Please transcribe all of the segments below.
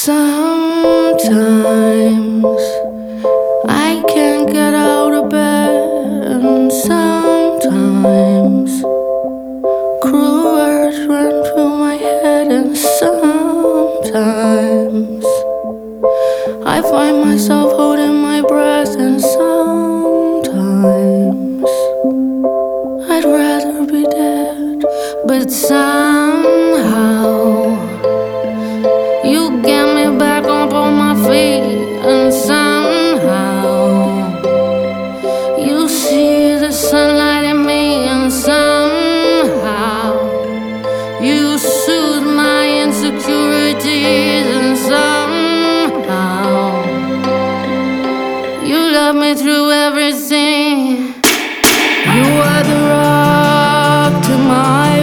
Sometimes I can't get out of bed, and sometimes cruel words run through my head, and sometimes I find myself holding my breath, and sometimes I'd rather be dead, but somehow you get me back up on my feet, and somehow you see the sunlight in me, and somehow you soothe my insecurities, and somehow you love me through everything. You are the rock to my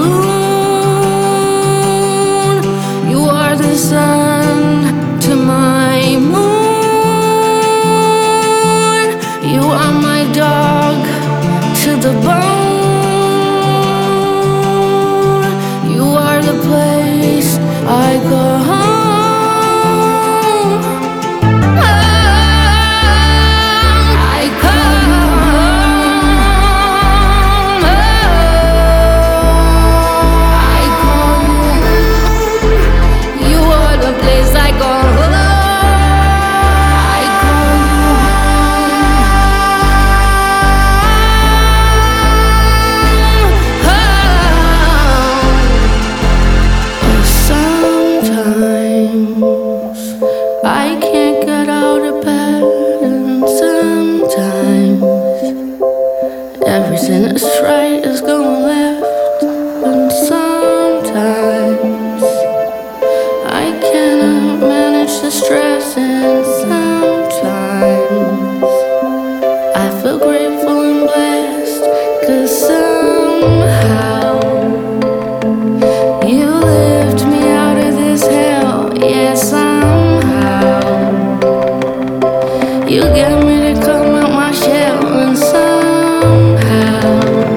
balloon. You are the sun to my moon. You are my dog to the bone. You are the place I go home. I can't get out of bed, and sometimes everything that's right is going left, and sometimes I cannot manage the stress, and sometimes I feel grateful and blessed, 'cause somehow you lift me out of this hell. Yes, you get me to come out my shell, and somehow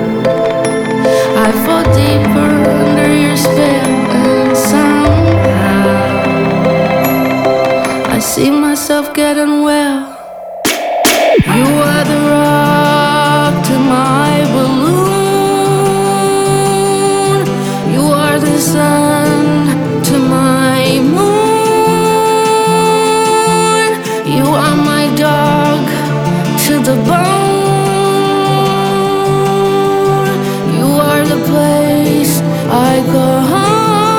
I fall deeper under your spell, and somehow I see myself getting well. You are the rock to my balloon. You are the sun to my moon. You are my dog to the bone. You are the place I go home.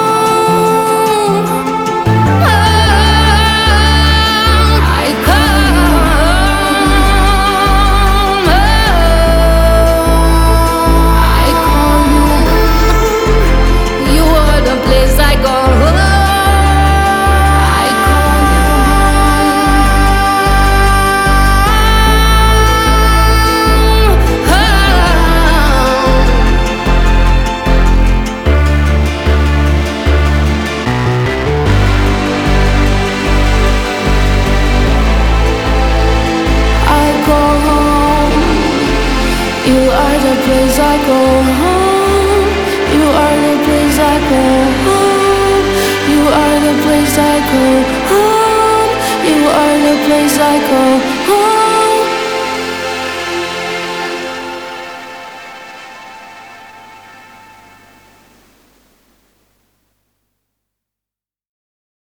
I come. I call you. You are the place I go home. You are the place I go home. You are the place I go home. You are the place I go home. You are the place I go home.